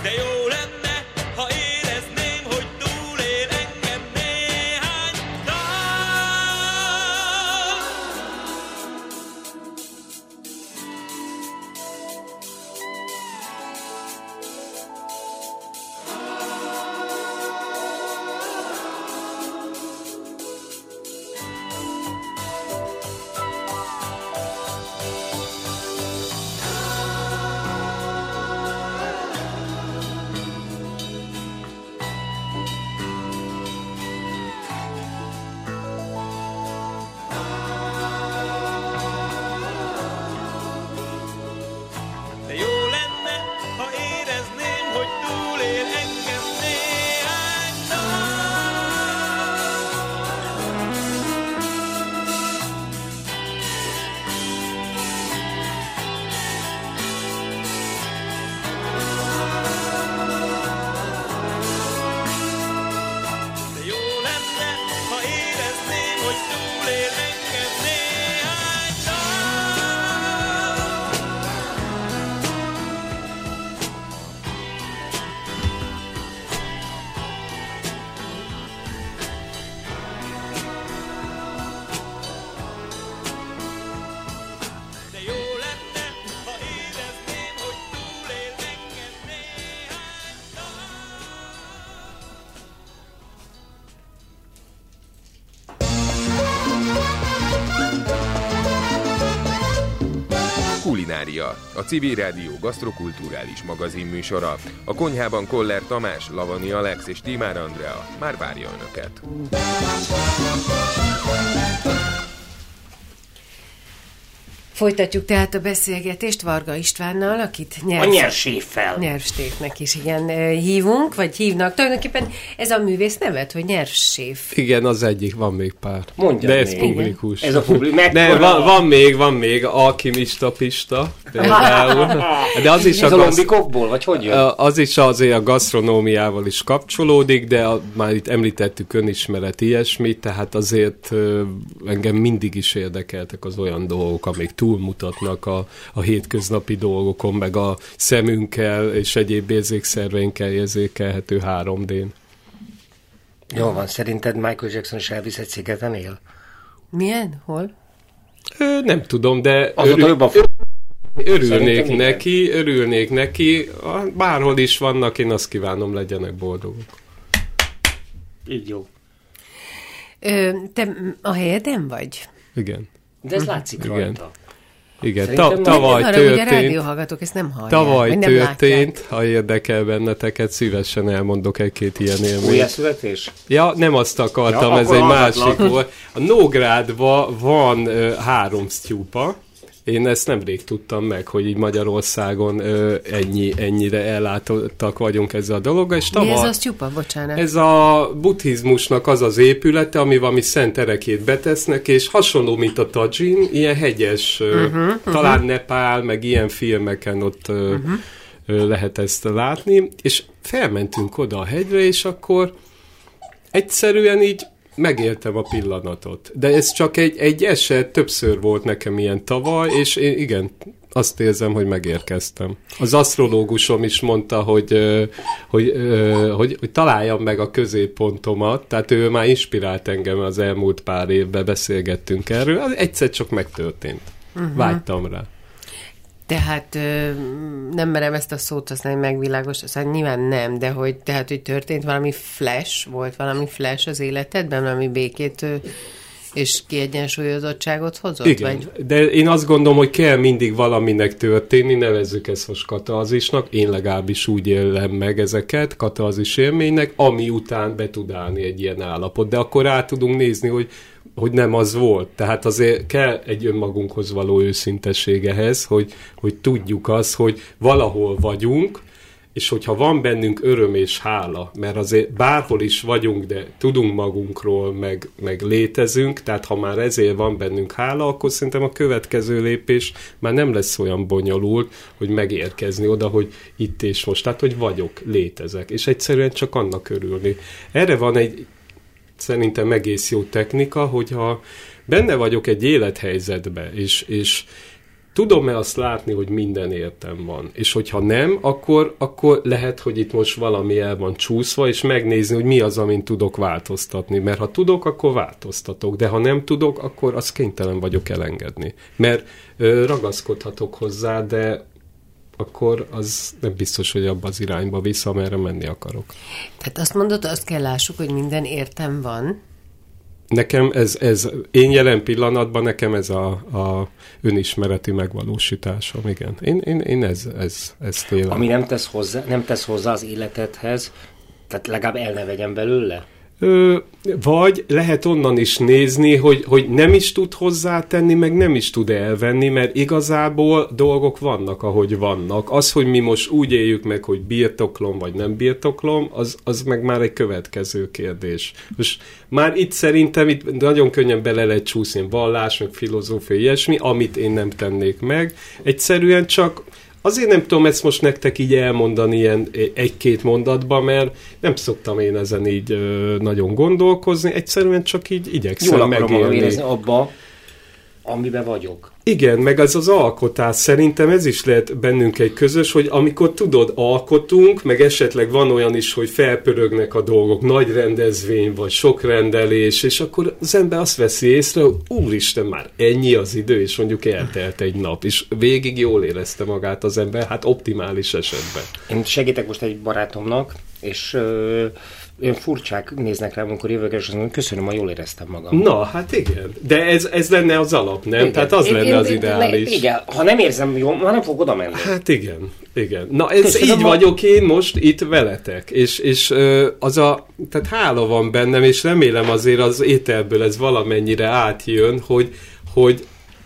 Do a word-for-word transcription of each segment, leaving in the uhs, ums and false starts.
de jó lenne, ha érezném, hogy túlél engem néhány dal. De jó lenne, ha érezném, hogy túlél engem néhány De jó lenne, ha érezném, hogy túlél engem néhány De jó lenne, ha érezném, hogy túlél engem néhány Kulinária, a Civil Rádió gasztrokulturális magazinműsora. A konyhában Koller Tamás, Lavani Alex és Tímár Andrea már várja Önöket. Folytatjuk tehát a beszélgetést Varga Istvánnal, akit nyerv... A nyerséffel. Nyervstéfnek is igen hívunk, vagy hívnak. Tulajdonképpen ez a művész nevet, hogy nyervséf. Igen, az egyik, van még pár. Mondjad de ez még. publikus. Ez a publikus. De van, van még, van még alkimista Pista például. De az is ez a, a gasz... lombikokból, vagy hogy jön? Az is azért a gasztronómiával is kapcsolódik, de a, már itt említettük önismeret ilyesmit, tehát azért engem mindig is érdekeltek az olyan dolgok, amik túlmutatnak a, a hétköznapi dolgokon, meg a szemünkkel és egyéb érzékszerveinkkel érzékelhető három dén. Jó van, szerinted Michael Jackson is Elvis egy szigeten él? Milyen? Hol? Ö, nem tudom, de Azóta örül, jobban örülnék Szerintem neki, igen. örülnék neki. Bárhol is vannak, én azt kívánom, legyenek boldogok. Így jó. Ö, te a helyeden vagy? Igen. De ez látszik Igen. rajta. Igen, ta- tavaly Arra, hogy a történt. rádióhallgatók ezt nem hallják. Tavaly vagy nem történt, látják. ha érdekel benneteket, szívesen elmondok egy-két ilyen élményt. Újjászületés? Ja, nem azt akartam, Ja, ez akkor egy hallgatlak. másik volt. A Nógrádban van ö, három sztyúpa. Én ezt nemrég tudtam meg, hogy így Magyarországon ö, ennyi, ennyire ellátottak vagyunk ezzel a dologgal. És Mi tavaly, ez a sztyupa? Bocsánat. ez a buddhizmusnak az az épülete, ami valami szent erekét betesznek, és hasonló, mint a Tajin, ilyen hegyes, uh-huh, uh-huh. talán Nepál, meg ilyen filmeken ott uh-huh. lehet ezt látni, és felmentünk oda a hegyre, és akkor egyszerűen így megéltem a pillanatot. De ez csak egy, egy eset, többször volt nekem ilyen tavaly, és én igen, azt érzem, hogy megérkeztem. Az asztrológusom is mondta, hogy, hogy, hogy, hogy, hogy találjam meg a középpontomat, tehát ő már inspirált engem az elmúlt pár évben, beszélgettünk erről, az egyszer csak megtörtént. Uh-huh. Vágytam rá. Tehát ö, nem merem ezt a szót használni, megvilágos, szóval nyilván nem, de hogy, tehát, hogy történt valami flash, volt valami flash az életedben, valami békét ö, és kiegyensúlyozottságot hozott? Igen, vagy? de én azt gondolom, hogy kell mindig valaminek történni, nevezzük ezt most katarzisnak, én legalábbis úgy élem meg ezeket, katarzis élménynek, ami után be tud állni egy ilyen állapot, de akkor rá tudunk nézni, hogy hogy nem az volt. Tehát azért kell egy önmagunkhoz való őszintesség ehhez, hogy, hogy tudjuk azt, hogy valahol vagyunk, és hogyha van bennünk öröm és hála, mert azért bárhol is vagyunk, de tudunk magunkról, meg, meg létezünk, tehát ha már ezért van bennünk hála, akkor szerintem a következő lépés már nem lesz olyan bonyolult, hogy megérkezni oda, hogy itt és most, tehát hogy vagyok, létezek, és egyszerűen csak annak örülni. Erre van egy szerintem egész jó technika, hogyha benne vagyok egy élethelyzetbe, és, és tudom-e azt látni, hogy minden értem van? És hogyha nem, akkor, akkor lehet, hogy itt most valami el van csúszva, és megnézni, hogy mi az, amin tudok változtatni. Mert ha tudok, akkor változtatok, de ha nem tudok, akkor azt kénytelen vagyok elengedni. Mert ö, ragaszkodhatok hozzá, de akkor az nem biztos, hogy abba az irányba visz, amerre menni akarok. Tehát azt mondod, azt kell lássuk, hogy minden értem van. Nekem ez, ez, én jelen pillanatban nekem ez a, a önismereti megvalósításom, igen. Én, én, én ez, ez, ezt élem. Ami nem tesz hozzá, nem tesz hozzá az életedhez, tehát legalább el ne vegyen belőle? Ö, vagy lehet onnan is nézni, hogy, hogy nem is tud hozzátenni, meg nem is tud elvenni, mert igazából dolgok vannak, ahogy vannak. Az, hogy mi most úgy éljük meg, hogy birtoklom, vagy nem birtoklom, az, az meg már egy következő kérdés. Most már itt szerintem itt nagyon könnyen bele lehet csúszni vallás, meg filozófia, ilyesmi, amit én nem tennék meg. Egyszerűen csak azért nem tudom ezt most nektek így elmondani ilyen egy-két mondatban, mert nem szoktam én ezen így ö, nagyon gondolkozni, egyszerűen csak így igyekszem jól megélni. Jól akarom érezni abba, amiben vagyok. Igen, meg az az alkotás, szerintem ez is lehet bennünk egy közös, hogy amikor tudod, alkotunk, meg esetleg van olyan is, hogy felpörögnek a dolgok, nagy rendezvény, vagy sok rendelés, és akkor az ember azt veszi észre, hogy úristen, már ennyi az idő, és mondjuk eltelt egy nap, és végig jól érezte magát az ember, hát optimális esetben. Én segítek most egy barátomnak, és ö, olyan furcsák néznek rám, amikor jövök, és azt mondom, köszönöm, ma jól éreztem magam. Na, hát igen. De ez, ez lenne az alap, nem? Igen. Tehát az én, lenne én, az ideális. Igen, ha nem érzem jól, már nem fog oda menni. Hát igen, igen. Na, ez köszönöm, így ma... vagyok én most itt veletek, és, és az a, tehát hála van bennem, és remélem azért az ételből ez valamennyire átjön, hogy, hogy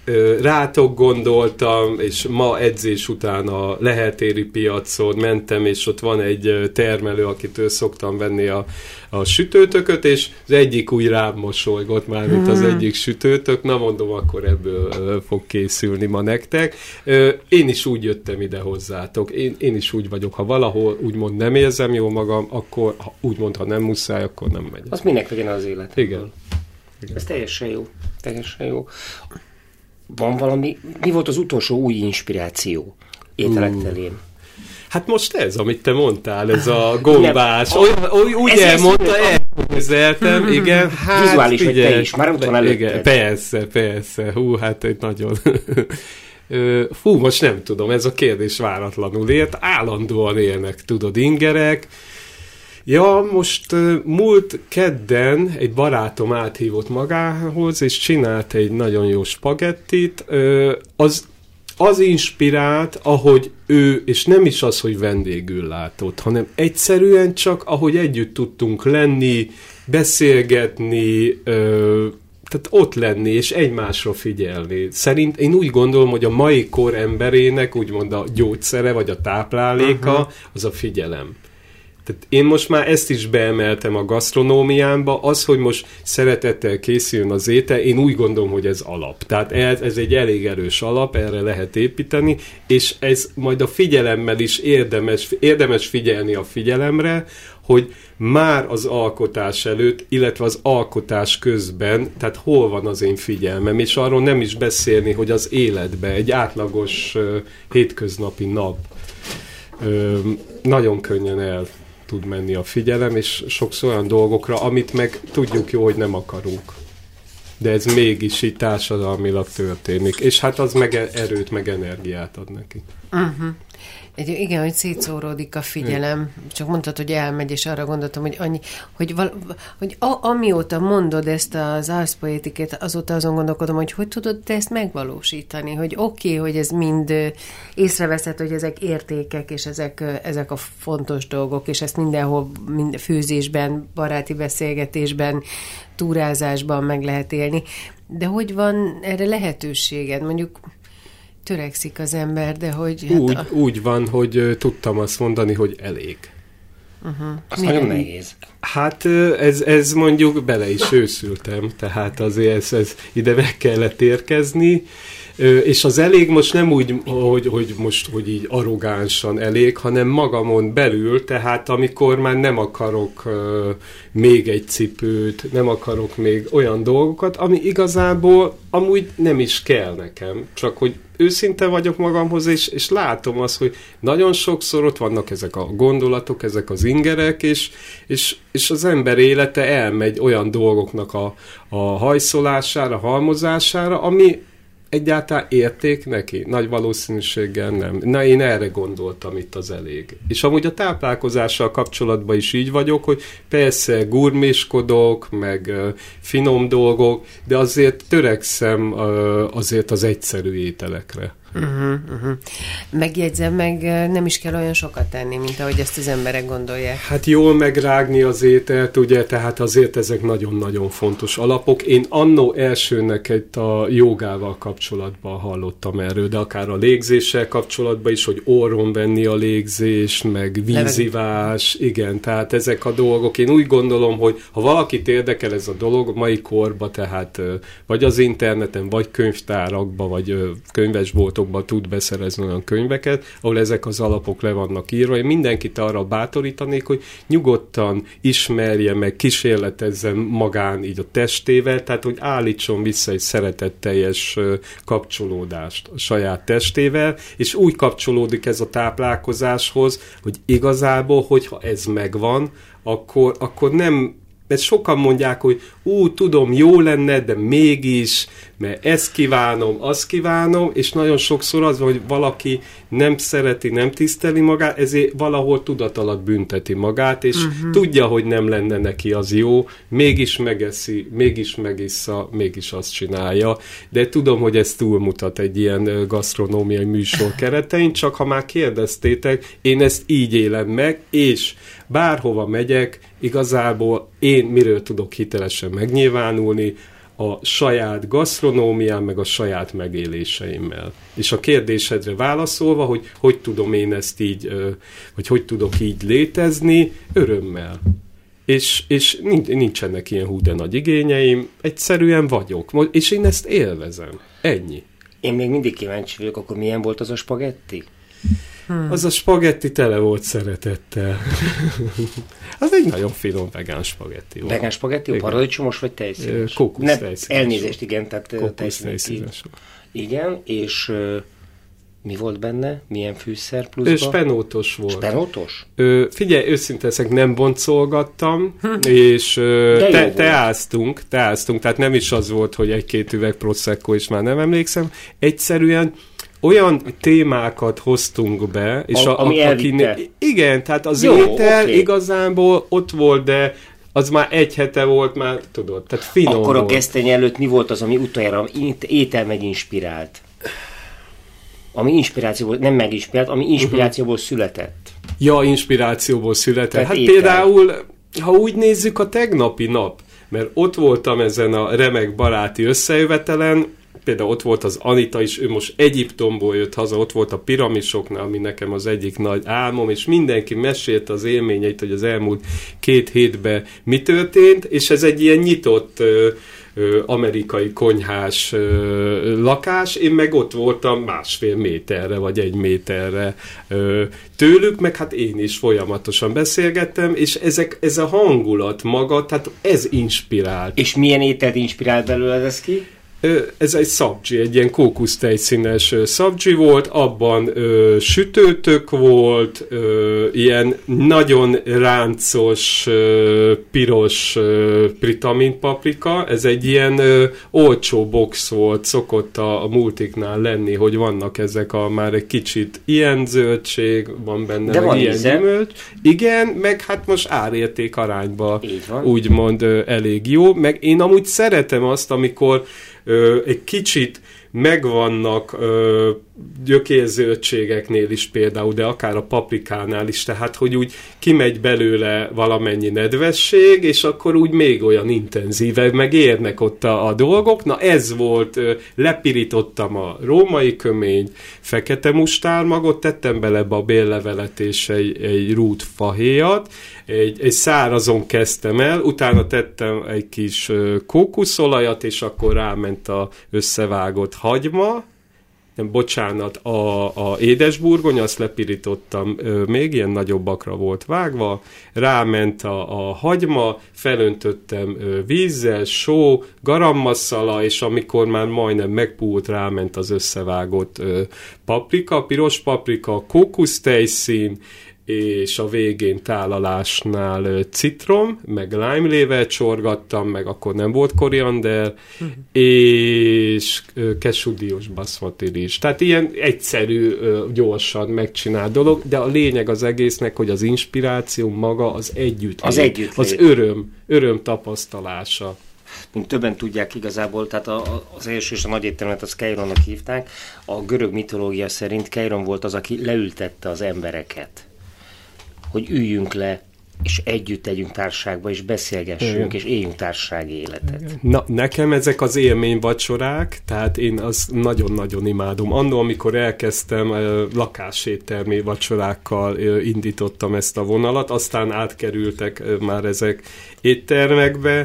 rátok gondoltam, és ma edzés után a Lehel-téri piacon mentem, és ott van egy termelő, akitől szoktam venni a, a sütőtököt, és az egyik úgy rám mosolygott már, mint az egyik sütőtök, na mondom, akkor ebből fog készülni ma nektek. Én is úgy jöttem ide hozzátok, én, én is úgy vagyok, ha valahol úgymond nem érzem jól magam, akkor ha, úgymond, ha nem muszáj, akkor nem megyek. Az minek legyen az élet. Igen. Igen. Ez teljesen jó, teljesen jó. Van valami, mi volt az utolsó új inspiráció ételek terén? Hát most ez, amit te mondtál, ez a gombás. Oly, úgy elmondta, elképzeltem, igen. Hát, vizuális, hogy te is, már ott van előtted. Persze, persze, hú, hát egy nagyon... Fú, most nem tudom, ez a kérdés váratlanul ért, állandóan élnek, tudod, ingerek. Ja, most uh, múlt kedden egy barátom áthívott magához, és csinált egy nagyon jó spagettit. Uh, az, az inspirált, ahogy ő, és nem is az, hogy vendégül látott, hanem egyszerűen csak, ahogy együtt tudtunk lenni, beszélgetni, uh, tehát ott lenni, és egymásra figyelni. Szerint én úgy gondolom, hogy a mai kor emberének úgymond a gyógyszere, vagy a tápláléka, uh-huh. az a figyelem. Tehát én most már ezt is beemeltem a gasztronómiámba, az, hogy most szeretettel készüljön az étel, én úgy gondolom, hogy ez alap. Tehát ez, ez egy elég erős alap, erre lehet építeni, és ez majd a figyelemmel is érdemes, érdemes figyelni a figyelemre, hogy már az alkotás előtt, illetve az alkotás közben, tehát hol van az én figyelmem, és arról nem is beszélni, hogy az életben, egy átlagos uh, hétköznapi nap uh, nagyon könnyen el tud menni a figyelem, és sokszor olyan dolgokra, amit meg tudjuk jó, hogy nem akarunk. De ez mégis így társadalmilag történik. És hát az meg erőt, meg energiát ad neki. Uh-huh. Egy, igen, hogy szétszóródik a figyelem. Csak mondtad, hogy elmegy, és arra gondoltam, hogy, annyi, hogy, val, hogy a, amióta mondod ezt az ars poeticát, azóta azon gondolkodom, hogy hogy tudod te ezt megvalósítani, hogy oké, okay, hogy ez mind észreveszed, hogy ezek értékek, és ezek, ezek a fontos dolgok, és ezt mindenhol, mind főzésben, baráti beszélgetésben, túrázásban meg lehet élni. De hogy van erre lehetőséged? Mondjuk törekszik az ember, de hogy... Hát úgy, a... úgy van, hogy tudtam azt mondani, hogy elég. Uh-huh. Az nagyon nehéz. Hát ez, ez mondjuk bele is őszültem, tehát azért ez, ez ide meg kellett érkezni. Ö, és az elég most nem úgy, hogy, hogy most hogy így arrogánsan elég, hanem magamon belül, tehát amikor már nem akarok ö, még egy cipőt, nem akarok még olyan dolgokat, ami igazából amúgy nem is kell nekem, csak hogy őszinte vagyok magamhoz, és, és látom azt, hogy nagyon sokszor ott vannak ezek a gondolatok, ezek az ingerek, és, és, és az ember élete elmegy olyan dolgoknak a, a hajszolására, halmozására, ami egyáltalán érték neki? Nagy valószínűséggel nem. Na, én erre gondoltam itt az elég. És amúgy a táplálkozással kapcsolatban is így vagyok, hogy persze gurmiskodok, meg uh, finom dolgok, de azért törekszem uh, azért az egyszerű ételekre. Uh-huh, uh-huh. Megjegyzem, meg nem is kell olyan sokat tenni, mint ahogy ezt az emberek gondolják. Hát jól megrágni az ételt, ugye, tehát azért ezek nagyon-nagyon fontos alapok. Én annó elsőnek egy a jogával kapcsolatban hallottam erről, de akár a légzéssel kapcsolatban is, hogy orron venni a légzést, meg vízivás, igen, tehát ezek a dolgok. Én úgy gondolom, hogy ha valakit érdekel ez a dolog, mai korban, tehát vagy az interneten, vagy könyvtárakban, vagy könyvesboltokban tud beszerezni olyan könyveket, ahol ezek az alapok le vannak írva. Én mindenkit arra bátorítanék, hogy nyugodtan ismerje meg, kísérletezzen magán így a testével, tehát hogy állítson vissza egy szeretetteljes kapcsolódást a saját testével, és úgy kapcsolódik ez a táplálkozáshoz, hogy igazából, hogyha ez megvan, akkor, akkor nem, mert sokan mondják, hogy ú, tudom, jó lenne, de mégis, mert ezt kívánom, azt kívánom, és nagyon sokszor az, hogy valaki nem szereti, nem tiszteli magát, ezért valahol tudat alatt bünteti magát, és uh-huh. tudja, hogy nem lenne neki az jó, mégis megeszi, mégis megissza, mégis azt csinálja, de tudom, hogy ez túlmutat egy ilyen gasztronómiai műsor keretein, csak ha már kérdeztétek, én ezt így élem meg, és bárhova megyek, igazából én miről tudok hitelesen megnyilvánulni, a saját gasztronómiám, meg a saját megéléseimmel. És a kérdésedre válaszolva, hogy hogy tudom én ezt így, vagy hogy tudok így létezni, örömmel. És, és nincsenek ilyen hú de nagy igényeim, egyszerűen vagyok, és én ezt élvezem. Ennyi. Én még mindig kíváncsi vagyok, akkor milyen volt az a spagetti? Hmm. Az a spagetti tele volt szeretettel. Az egy nagyon finom vegán spagetti volt. Vegán spagetti? Paradicsomos vagy tejszínes? Kókusz ne, tejszínes. Elnézést, igen, tehát kókusz tejszínes. Igen, és uh, mi volt benne? Milyen fűszer pluszban? Spenótos volt. Spenótos? Ö, figyelj, őszinte ezek nem boncolgattam, hm. és ö, te, teáztunk, teáztunk, tehát nem is az volt, hogy egy-két üveg prosecco, és már nem emlékszem. Egyszerűen olyan témákat hoztunk be, és a, a, ami a, elvitte. Igen, tehát az Jó, étel okay. igazából ott volt, de az már egy hete volt, már tudod, tehát finom Akkor volt. a gesztenye előtt mi volt az, ami utoljára étel meginspirált? Ami inspirációból, nem meginspirált, ami inspirációból uh-huh. született. Ja, inspirációból született. Tehát hát étel. Például, ha úgy nézzük, a tegnapi nap, mert ott voltam ezen a remek baráti összejövetelen, például ott volt az Anita is, ő most Egyiptomból jött haza, ott volt a piramisoknál, ami nekem az egyik nagy álmom, és mindenki mesélte az élményeit, hogy az elmúlt két hétben mi történt, és ez egy ilyen nyitott ö, ö, amerikai konyhás ö, lakás, én meg ott voltam másfél méterre, vagy egy méterre ö, tőlük, meg hát én is folyamatosan beszélgettem, és ezek, ez a hangulat maga, tehát ez inspirált. És milyen ételt inspirált belőled ez ki? Ez egy szabdzsi, egy ilyen kókusztejszínes szabdzsi volt, abban ö, sütőtök volt, ö, ilyen nagyon ráncos, ö, piros ö, pritamin paprika, ez egy ilyen ö, olcsó box volt, szokott a, a multiknál lenni, hogy vannak ezek a már egy kicsit ilyen zöldség, van benne, de meg van ilyen íze. gyümölcs. Igen, meg hát most árérték arányba úgymond ö, elég jó, meg én amúgy szeretem azt, amikor Ö, egy kicsit megvannak ö, gyökérzöldségeknél is például, de akár a paprikánál is, tehát hogy úgy kimegy belőle valamennyi nedvesség, és akkor úgy még olyan intenzívebb, meg érnek ott a, a dolgok. Na ez volt, ö, lepirítottam a római kömény, fekete mustármagot, tettem bele a béllevelet és egy, egy rút fahéjat, egy, egy szárazon kezdtem el, utána tettem egy kis ö, kókuszolajat, és akkor ráment a összevágott hagyma, nem, bocsánat, a, a édesburgony, azt lepirítottam, ö, még ilyen nagyobbakra volt vágva, ráment a, a hagyma, felöntöttem ö, vízzel, só, garammasszala, és amikor már majdnem megpúlt, ráment az összevágott ö, paprika, piros paprika, kókusztejszín, és a végén tálalásnál ö, citrom, meg limelével csorgattam, meg akkor nem volt koriander, uh-huh. és ö, kesúdiós baszmati rizs. Tehát ilyen egyszerű, ö, gyorsan megcsinált dolog, de a lényeg az egésznek, hogy az inspiráció maga az együttlét, az, együttlét. az öröm, öröm tapasztalása. Mint többen tudják igazából, tehát a, az első és a nagy éttermet az Keironnak hívták. A görög mitológia szerint Keiron volt az, aki leültette az embereket, hogy üljünk le, és együtt legyünk társaságba, és beszélgessünk, igen. és éljünk társasági életet. Na, nekem ezek az élményvacsorák, tehát én azt nagyon-nagyon imádom. Annól, amikor elkezdtem lakáséttermi vacsorákkal indítottam ezt a vonalat, aztán átkerültek már ezek éttermekbe,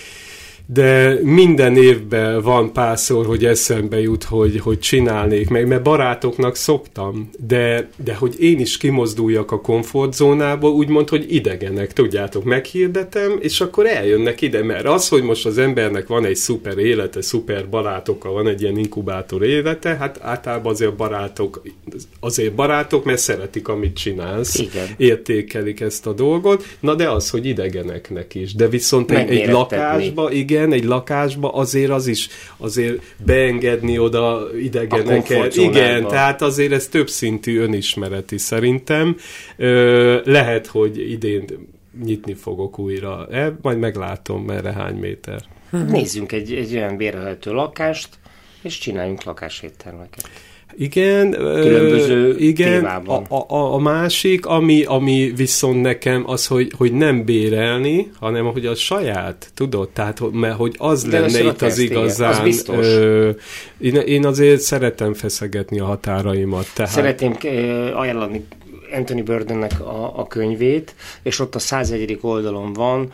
de minden évben van párszor, hogy eszembe jut, hogy, hogy csinálnék meg, mert barátoknak szoktam, de, de hogy én is kimozduljak a komfortzónából, úgymond, hogy idegenek, tudjátok, meghirdetem, és akkor eljönnek ide, mert az, hogy most az embernek van egy szuper élete, szuper barátokkal, van egy ilyen inkubátor élete, hát általában azért barátok, azért barátok, mert szeretik, amit csinálsz, igen. értékelik ezt a dolgot, na de az, hogy idegeneknek is, de viszont egy, egy lakásba, igen, egy lakásba azért az is, azért beengedni oda idegeneket. Igen, tehát azért ez többszintű önismereti szerintem. Ö, lehet, hogy idén nyitni fogok újra. E, majd meglátom, merre hány méter. Nézzünk egy, egy olyan bérelhető lakást, és csináljunk lakáséttermeket. Igen, különböző igen, a, a, a másik, ami, ami viszont nekem az, hogy, hogy nem bérelni, hanem hogy a saját, tudod? Tehát, mert hogy az de lenne itt az igazán. Az ö, én, én azért szeretem feszegetni a határaimat. Tehát... Szeretném ajánlani Anthony Bourdainnek a, a könyvét, és ott a százegyedik oldalon van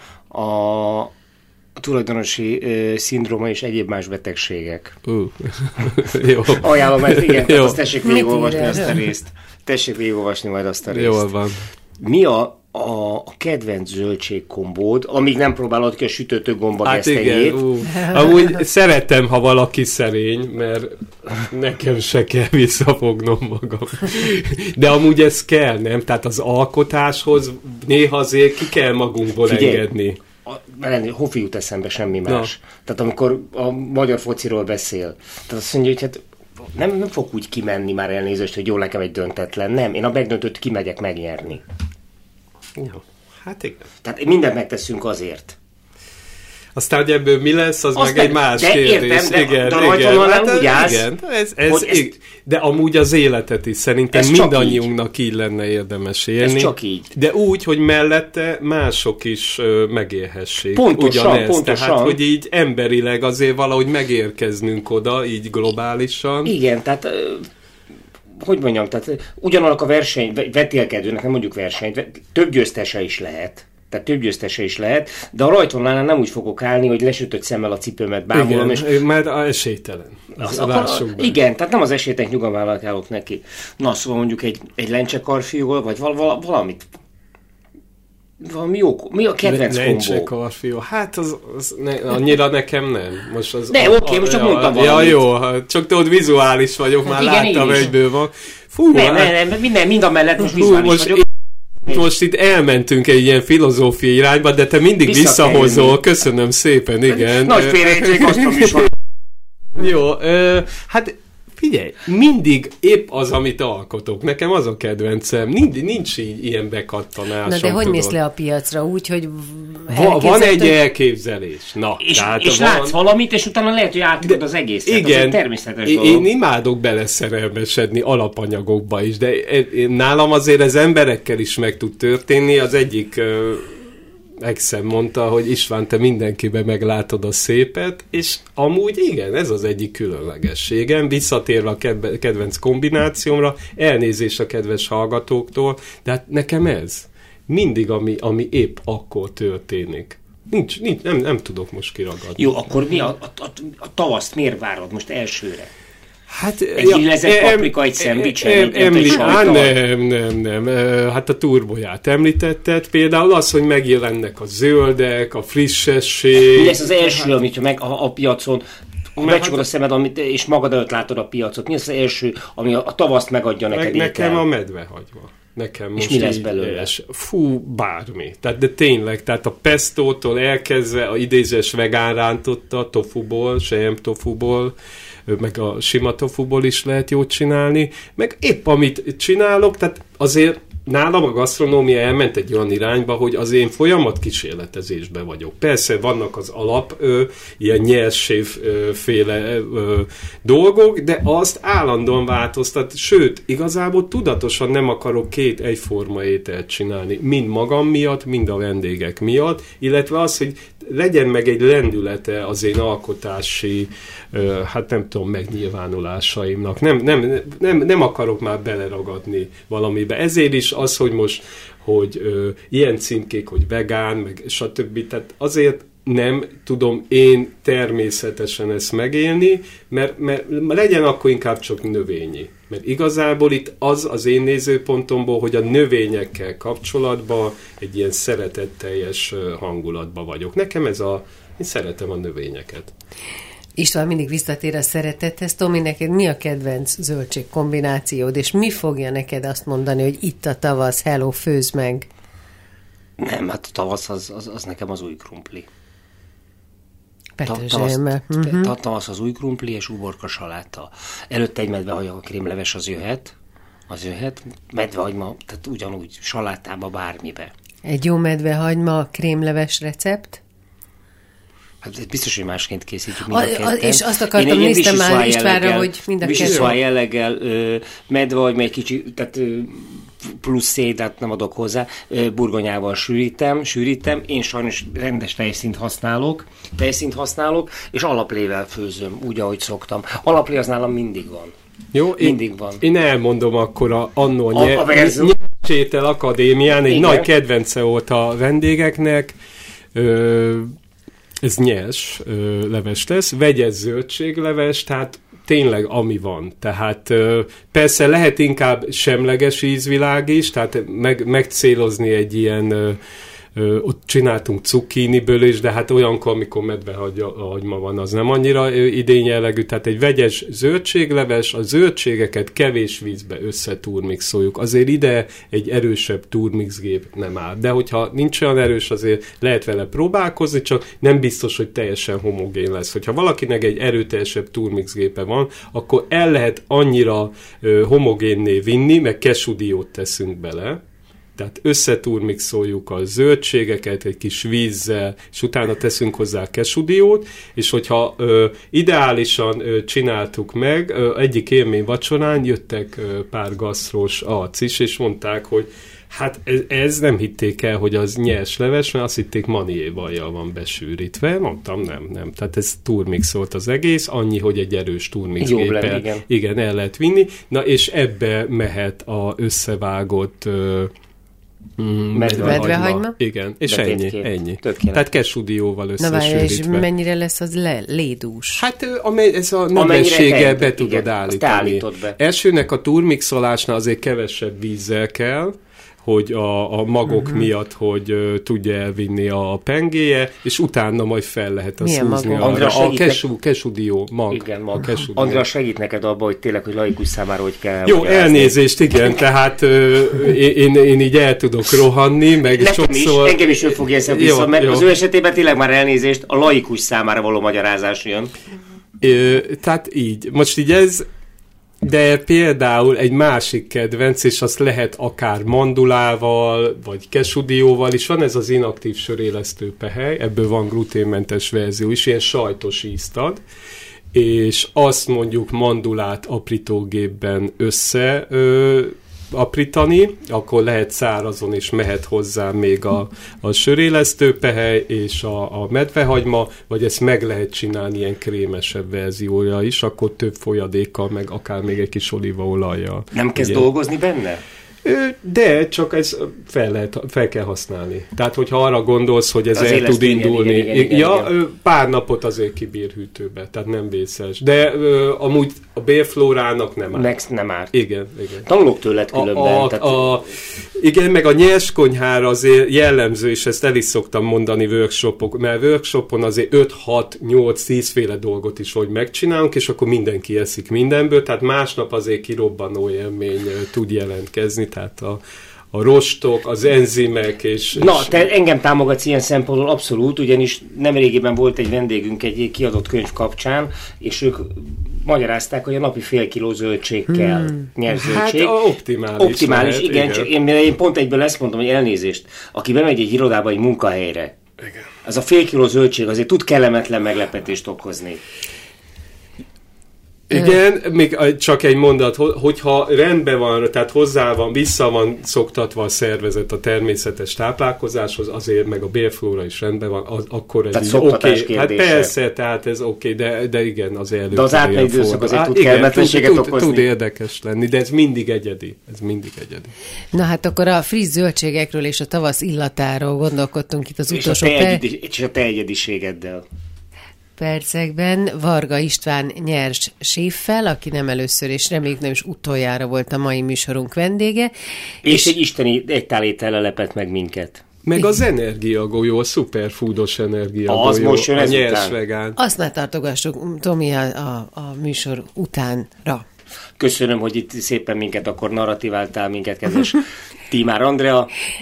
a a tulajdonosi uh, szindróma és egyéb más betegségek. Uh. Jó. Ajánlom, mert igen, tehát azt tessék végigolvasni azt a részt. Tessék végigolvasni majd azt a részt. Jól van. Mi a, a, a kedvenc zöldségkombód, amíg nem próbálod ki a sütőtő gomba hát gesztenyét? Uh. Amúgy szeretem, ha valaki szerény, mert nekem se kell visszafognom magam. De amúgy ez kell, nem? Tehát az alkotáshoz néha azért ki kell magunkból Figyelj. engedni. Hofi jut eszembe, semmi más. Na. Tehát amikor a magyar fociról beszél, tehát azt mondja, hogy hát nem, nem fog úgy kimenni már elnézést, hogy jó, nekem egy döntetlen. Nem, én a megdöntött kimegyek megnyerni. Jó, hát igen. Tehát mindent megteszünk azért. Aztán, hogy ebből mi lesz, az Azt meg egy más de kérdés. Értem, de, igen, de igen. Hát, úgy állsz, igen. Ez, ez, ezt, de amúgy az életet is szerintem mindannyiunknak így. így lenne érdemes élni. Ez csak így. De úgy, hogy mellette mások is ö, megélhessék. Pontosan, ugyanez. pontosan. Tehát, hogy így emberileg azért valahogy megérkeznünk oda, így globálisan. Igen, tehát... Ö, hogy mondjam, tehát ugyanannak a verseny, vetélkedőnek, nem mondjuk versenyt, több győztese is lehet. Tehát több győztese is lehet, de a rajtvonalnál nem úgy fogok állni, hogy lesütött szemmel a cipőmet bámulom. Igen, és... mert esélytelen. Az, akkor, igen, tehát nem az esélytelen nyugalmával állok neki. Na, szóval mondjuk egy, egy lencsekarfiúval, vagy val, val, valamit. Valami jó, mi a kedvenc kombó? Lencsekarfiú, hát az, az ne, annyira nekem nem. Most az, de oké, okay, most csak ja, mondtam valamit. Ja, jó, csak tudod, vizuális vagyok, hát már igen, láttam egyből van. Fú, nem, hát, nem, nem, minden, mind a mellett most vizuális most vagyok. Most itt elmentünk egy ilyen filozófiai irányba, de te mindig visszahozol. Köszönöm szépen, igen. Nagy félrejtség, azt is van. Jó, ö, hát figyelj, mindig épp az, amit alkotok. Nekem az a kedvencem. Nincs, nincs így ilyen bekattanásom. Na de hogy tudod. mész le a piacra? Úgy, hogy Va, van egy elképzelés. Na, és és van... látsz valamit, és utána lehet, hogy átadod az egészet. Igen, az természetes én, dolog. Én imádok beleszerelmesedni alapanyagokba is, de nálam azért ez emberekkel is meg tud történni. Az egyik uh, exem mondta, hogy István, te mindenkiben meglátod a szépet, és amúgy igen, ez az egyik különlegességem. Visszatérve a kedvenc kombinációmra, elnézést a kedves hallgatóktól, de hát nekem ez. Mindig, ami, ami épp akkor történik. Nincs, nincs nem, nem tudok most kiragadni. Jó, akkor mi a, a, a, a tavaszt miért várod most elsőre? Hát, egy ja, illezett paprika, egy szendvics, egy sajtal? Nem, nem, nem. Hát a turbóját említetted. Például az, hogy megjelennek a zöldek, a frissesség. Mi lesz az első, amit meg a, a piacon, ha becsukod a szemed, amit, és magad előtt látod a piacot, mi az az első, ami a, a tavaszt megadja neked? Ne, nekem a medvehagyma. Nekem most és mi lesz belőle? És, fú, bármi. Tehát, de tényleg, tehát a pestótól elkezdve a idézős vegán rántotta, tofuból, sejem tofuból, meg a sima tofuból is lehet jót csinálni, meg épp amit csinálok, tehát azért nálam a gasztronómia elment egy olyan irányba, hogy az én folyamat kísérletezésben vagyok. Persze vannak az alap, ö, ilyen nyersévféle dolgok, de azt állandóan változtat, sőt, igazából tudatosan nem akarok két egyforma ételt csinálni, mind magam miatt, mind a vendégek miatt, illetve az, hogy legyen meg egy lendülete az én alkotási, ö, hát nem tudom, megnyilvánulásaimnak. Nem, nem, nem, nem akarok már beleragadni valamibe. Ezért is az, hogy most, hogy ö, ilyen címkék, hogy vegán, meg stb. Tehát azért nem tudom én természetesen ezt megélni, mert, mert legyen akkor inkább csak növényi. Mert igazából itt az az én nézőpontomból, hogy a növényekkel kapcsolatban egy ilyen szeretetteljes hangulatban vagyok. Nekem ez a... Én szeretem a növényeket. István mindig visszatér a szeretethez. Tomi, neked mi a kedvenc zöldség kombinációd, és mi fogja neked azt mondani, hogy itt a tavasz, hello, főzd meg? Nem, hát a tavasz az, az, az nekem az új krumpli. Petrezselyemmel. Uh-huh. Tavasz az új krumpli és uborka saláta. Előtte egy medvehagyma, a krémleves az jöhet, az jöhet, medvehagyma, tehát ugyanúgy salátába, bármibe. Egy jó medvehagyma krémleves recept? Hát biztos, hogy másként készítjük mind a, a ketten. És azt akartam, néztem már Istvánra, hogy mind a ketten. Visesuá jelleggel, medvehagyma egy kicsi, tehát plusz szédát nem adok hozzá, burgonyával sűrítem, sűrítem, én sajnos rendes tejszínt használok, tejszínt használok, és alaplével főzöm, úgy, ahogy szoktam. Alaplé az nálam mindig van. Jó, mindig én, van. Én elmondom akkor a annó a, a Nyersétel Akadémián, egy igen. Nagy kedvence volt a vendégeknek, ö, ez nyers ö, leves lesz, vegyes zöldségleves, tehát tényleg ami van. Tehát ö, persze lehet inkább semleges ízvilág is, tehát meg, megcélozni egy ilyen, ö, ö, ott csináltunk cukkiniből is, de hát olyankor, amikor medvehagyma van, az nem annyira ö, idényjellegű, tehát egy vegyes zöldségleves, a zöldségeket kevés vízbe összetúrmixoljuk. Azért ide egy erősebb túrmixgép nem áll. De hogyha nincs olyan erős, azért lehet vele próbálkozni, csak nem biztos, hogy teljesen homogén lesz. Hogyha valakinek egy erőteljesebb túrmixgépe van, akkor el lehet annyira ö, homogénné vinni, meg kesudiót teszünk bele, tehát összetúrmixoljuk a zöldségeket egy kis vízzel, és utána teszünk hozzá kesudiót, és hogyha ö, ideálisan ö, csináltuk meg, ö, egyik élmény vacsorán jöttek ö, pár gasztrós arc is, és mondták, hogy hát ez, ez nem hitték el, hogy az nyers leves, mert azt hitték maniévajjal van besűrítve. Mondtam, nem, nem. Tehát ez turmixolt az egész, annyi, hogy egy erős turmixgéppel igen. igen, el lehet vinni. Na, és ebbe mehet a összevágott ö, Mm, medvehagyma? Igen, és de ennyi, ennyi. Tehát kesudióval összesűrítve. Na várj, és mennyire lesz az le, lédús? Hát ez a nedvességgel be tudod igen, állítani. Be. Elsőnek a turmixolásnál azért kevesebb vízzel kell, hogy a, a magok uh-huh. miatt, hogy uh, tudja elvinni a pengéje, és utána majd fel lehet azt húzni. A, a kesu, kesudió mag. Igen, mag. Kesudió. Andrea segít neked abba, hogy tényleg, hogy laikus számára, hogy kell. Jó, elnézést, igen, tehát uh, én, én így el tudok rohanni, meg nekem sokszor... is, engem is ő fogja ezt vissza, jó, mert jó. Az ő esetében tényleg már elnézést, a laikus számára való magyarázás jön. Ö, tehát így. Most így ez... De például egy másik kedvenc, és azt lehet akár mandulával, vagy kesudióval is, van ez az inaktív sörélesztő pehely, ebből van gluténmentes verzió is, ilyen sajtos ízt ad, és azt mondjuk mandulát aprítógépben össze ö, aprítani, akkor lehet szárazon, és mehet hozzá még a, a sörélesztő pehely és a, a medvehagyma, vagy ezt meg lehet csinálni ilyen krémesebb verziója is, akkor több folyadékkal, meg akár még egy kis olívaolajjal. Nem kezd ugye? Dolgozni benne? De csak ez fel, lehet, fel kell használni. Tehát, hogyha arra gondolsz, hogy ez az el tud indulni. Igen, igen, igen, ja, igen. Pár napot azért kibír hűtőbe, tehát nem vészes. De ö, amúgy a bélflórának nem árt. Meg nem árt. Igen, igen. Tanulok tőled különben. A, a, tehát... a, igen, meg a nyers konyhára azért jellemző, és ezt el is szoktam mondani workshopok, mert workshopon azért öt, hat, nyolc, tíz féle dolgot is hogy megcsinálunk, és akkor mindenki eszik mindenből, tehát másnap azért kirobbanó élmény tud jelentkezni, tehát a, a rostok, az enzimek, és... Na, és... te engem támogatsz ilyen szempontból abszolút, ugyanis nemrégiben volt egy vendégünk egy kiadott könyv kapcsán, és ők magyarázták, hogy a napi fél kiló zöldség kell, hmm. nyers zöldség. Hát optimális. Optimális, lehet, igen, igen. Csak én, én pont egyből ezt mondom, hogy elnézést. Aki bemegy egy irodába, egy munkahelyre, igen. Az a fél kiló zöldség azért tud kellemetlen meglepetést okozni. Igen, még csak egy mondat, hogyha rendben van, tehát hozzá van, vissza van szoktatva a szervezet a természetes táplálkozáshoz, azért meg a bélflóra is rendben van, az, akkor ez oké. Okay. Hát persze, tehát ez oké, okay, de, de igen, az előtt. De az átmegy időszak azért tud kellemetlenséget tud, okozni. Tud érdekes lenni, de ez mindig egyedi. Ez mindig egyedi. Na hát akkor a friss zöldségekről és a tavasz illatáról gondolkodtunk itt az és utolsó a te egyedi, és a te egyediségeddel. percekben Varga István nyers séffel, aki nem először és reméljük nem is utoljára volt a mai műsorunk vendége. És, és egy isteni egytálétellel lepett meg minket. Meg az energiagolyó, a szuperfoodos energiagolyó, az most jön a nyers után. vegán. Azt már tartogassuk, Tomi, a, a, a műsor utánra. Köszönöm, hogy itt szépen minket akkor narratíváltál minket, kedves Tímár Andrea.